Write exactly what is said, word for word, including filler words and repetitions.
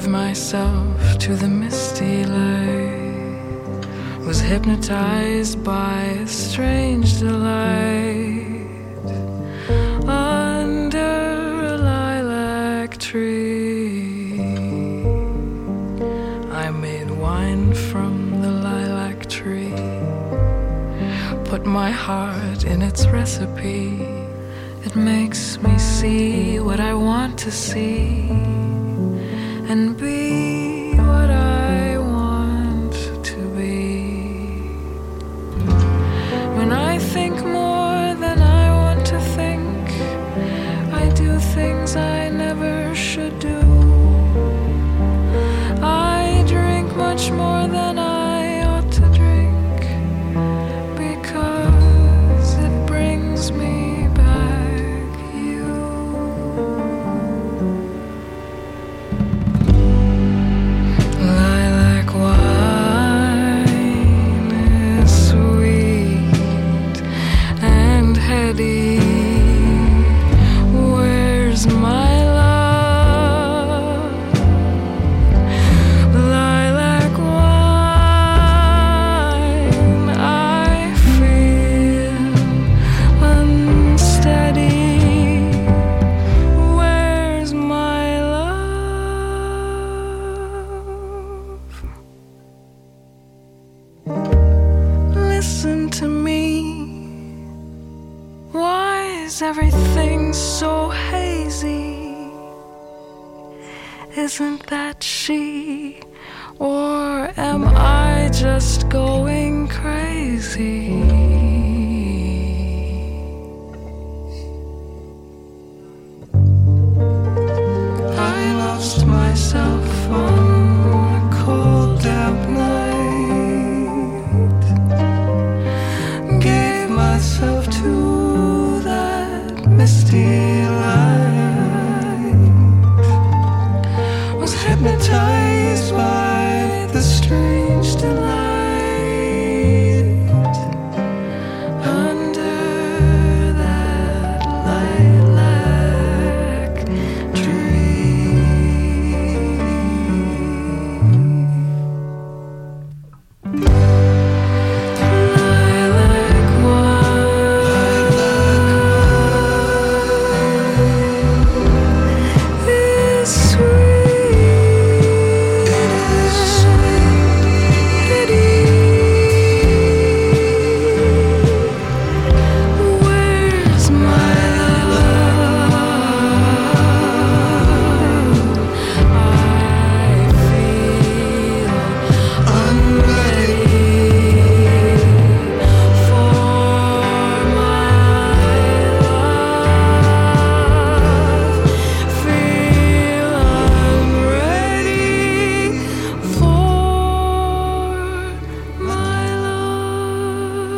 myself to the misty light, was hypnotized by a strange delight under a lilac tree. I made wine from the lilac tree, put my heart in its recipe. It makes me see what I want to see and be what I want to be. When I think more than I want to think, I do things I never should do. I drink much more than I ought to drink, because it brings me back you. Lilac wine is sweet and heady. Where's my love? Lilac wine, I feel unsteady. Where's my love? Listen to me. Why is everything so hazy? Isn't that she? Or am I just going crazy? I lost myself on a cold damp night, gave myself to that misty light, was hypnotized by the street.